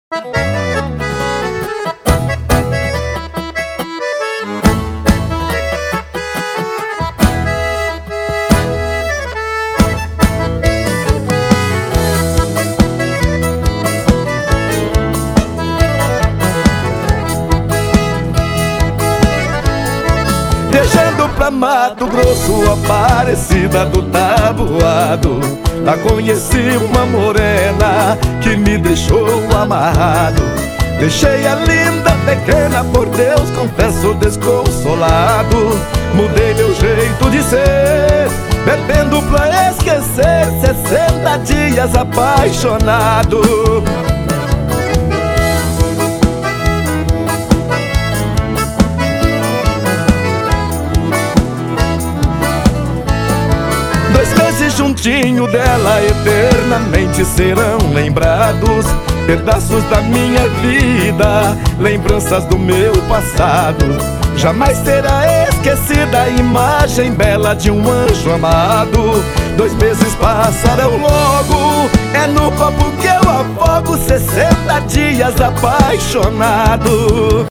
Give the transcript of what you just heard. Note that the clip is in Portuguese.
Viajando pra Mato Grosso, Aparecida do Taboado, lá conheci uma morena que me deixou amarrado. Deixei a linda pequena, por Deus confesso desconsolado. Mudei meu jeito de ser, bebendo pra esquecer, 60 dias apaixonado. Juntinho dela eternamente serão lembrados, pedaços da minha vida, lembranças do meu passado. Jamais será esquecida a imagem bela de um anjo amado. 2 meses passarão logo, é no copo que eu afogo, 60 dias apaixonado.